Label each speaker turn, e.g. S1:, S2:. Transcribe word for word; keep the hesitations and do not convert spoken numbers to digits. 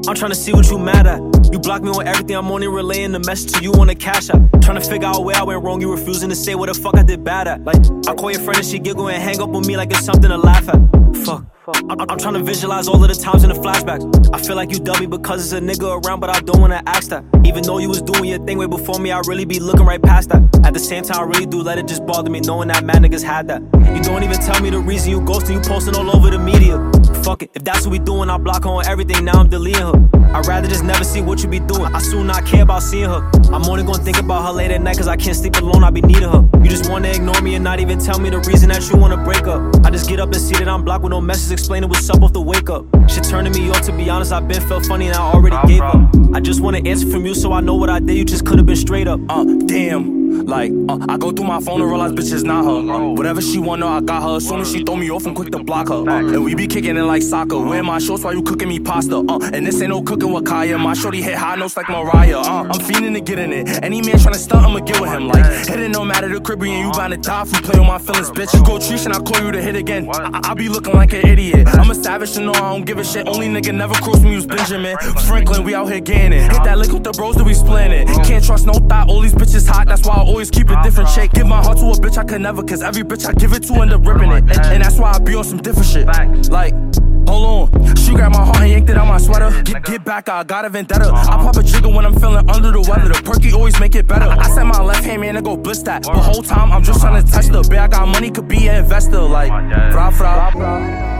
S1: I'm tryna see what you mad at. You block me on everything, I'm only relaying the message to you on the cash app. Tryna figure out where I went wrong, you refusing to say what the fuck I did bad at. Like, I call your friend and she giggle and hang up on me like it's something to laugh at. Fuck. I'm, I'm trying to visualize all of the times in the flashbacks. I feel like you dumb me because it's a nigga around, but I don't wanna ask that. Even though you was doing your thing way before me, I really be looking right past that. At the same time, I really do let it just bother me knowing that mad niggas had that. You don't even tell me the reason you ghosting, you posting all over the media. Fuck it, if that's what we doing, I block her on everything, now I'm deleting her. I'd rather just never see what you be doing, I soon not care about seeing her. I'm only gonna think about her late at night cause I can't sleep alone, I be needing her. You just wanna ignore me and not even tell me the reason that you wanna break up. I just get up and see that I'm blocked with no message explaining what's up off the wake up. Shit turning me off, to be honest, I've been felt funny and I already gave up. I just want an answer from you so I know what I did, you just could've been straight up.
S2: Uh, damn. Like, uh, I go through my phone and realize bitch is not her. Uh, whatever she want, know I got her. As soon as she throw me off, I'm quick to block her. Uh, and we be kicking it like soccer. Wearing my shorts while you cooking me pasta. Uh, and this ain't no cooking with Kaya. My shorty hit high notes like Mariah. Uh, I'm fiending to get in it. Any man tryna stunt, I'ma get with him. Like, hit it no matter the crib, and you bound to die if you play with my feelings, bitch. You go treat and I call you to hit again. I, I be looking like an idiot. I'm a savage and no, I don't give a shit. Only nigga never cross me was Benjamin Franklin. We out here getting it. Hit that lick with the bros that we splitting it. Can't trust no thought. All these bitches hot. That's why I always keep it different. Shake. Give my heart to a bitch I could never, cause every bitch I give it to end up ripping it. And, and that's why I be on some different shit. Like, hold on, she grabbed my heart and yanked it out my sweater. Get, get back, I got a vendetta. I pop a trigger when I'm feeling under the weather. The perky always make it better. I send my left hand man to go bliss that. But whole time I'm just trying to test her. Bitch, I got money, could be an investor. Like, fra fra.